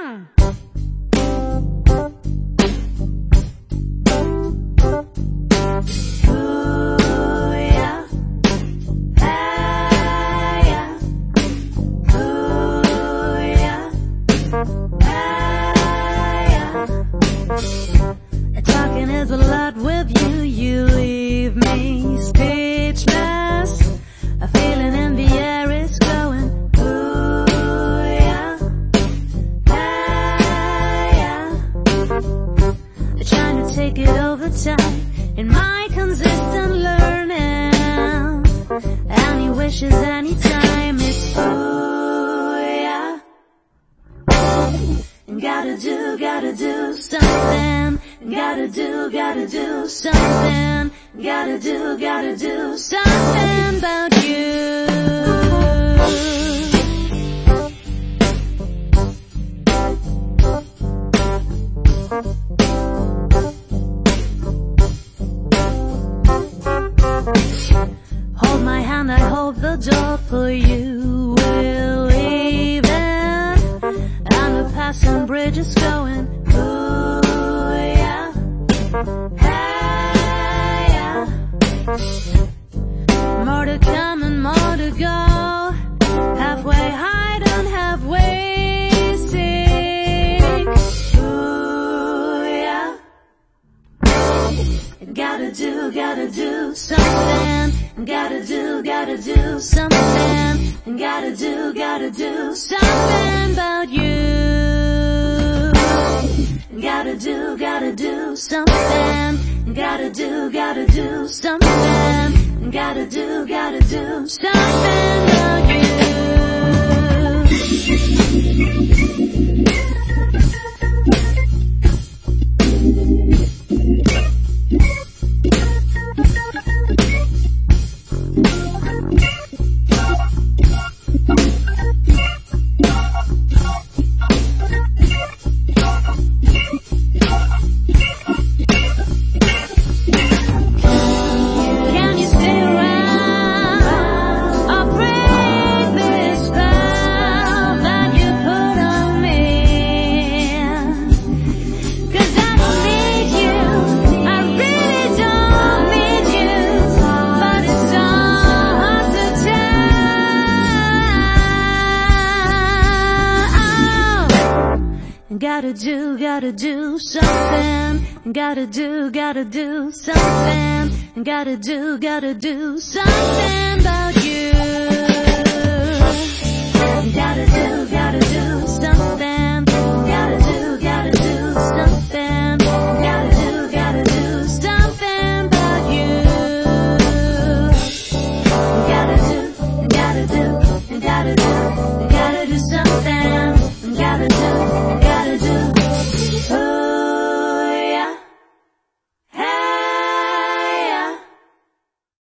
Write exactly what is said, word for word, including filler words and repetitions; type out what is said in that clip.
Talking is a lot with you, you leave me speechless. A feeling in the air is going, ooh yeah, hey, yeah. Trying to take it over time in my consistent learning. Any wishes, anytime, it's ooh yeah. Gotta do, gotta do something. Gotta do, gotta do something. Gotta do, gotta do something about you. Hold my hand, I hold the door for you. We're leaving, and the passing bridge is going, ooh yeah, hey yeah. More to come and more to go. Halfway hide and halfway seek. Ooh yeah. Gotta do, gotta do something. Gotta do, gotta do something. Gotta do, gotta do something about you. Gotta do, gotta do something. Gotta do, gotta do something. Gotta do, gotta do something about you. Gotta do, gotta do something. Gotta do, gotta do something. Gotta do, gotta do something about you. Gotta do, gotta do something. Gotta do, gotta do something. Gotta do, gotta do something about you. Gotta do, gotta do, gotta do, gotta do something. Gotta do.